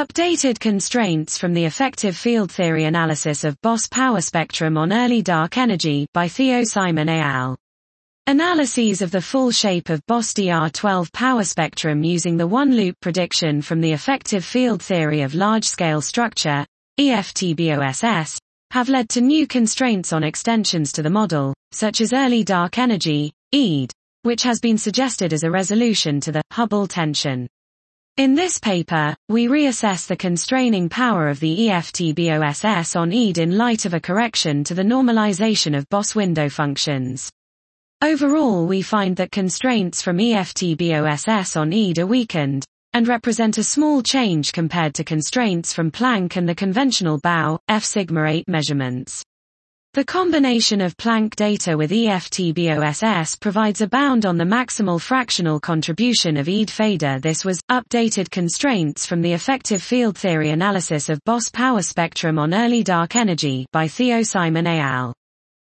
Updated constraints from the effective field theory analysis of Bose power spectrum on early dark energy by Theo Simon et al. Analyses of the full shape of Bose DR12 power spectrum using the one-loop prediction from the effective field theory of large-scale structure, EFT-BOSS, have led to new constraints on extensions to the model, such as early dark energy, ED, which has been suggested as a resolution to the Hubble tension. In this paper, we reassess the constraining power of the EFT-BOSS on ED in light of a correction to the normalization of Bose window functions. Overall, we find that constraints from EFT-BOSS on ED are weakened, and represent a small change compared to constraints from Planck and the conventional BAO, F-sigma-8 measurements. The combination of Planck data with EFT-BOSS provides a bound on the maximal fractional contribution of ED fader. This was updated constraints from the effective field theory analysis of Bose power spectrum on early dark energy by Theo Simon et al.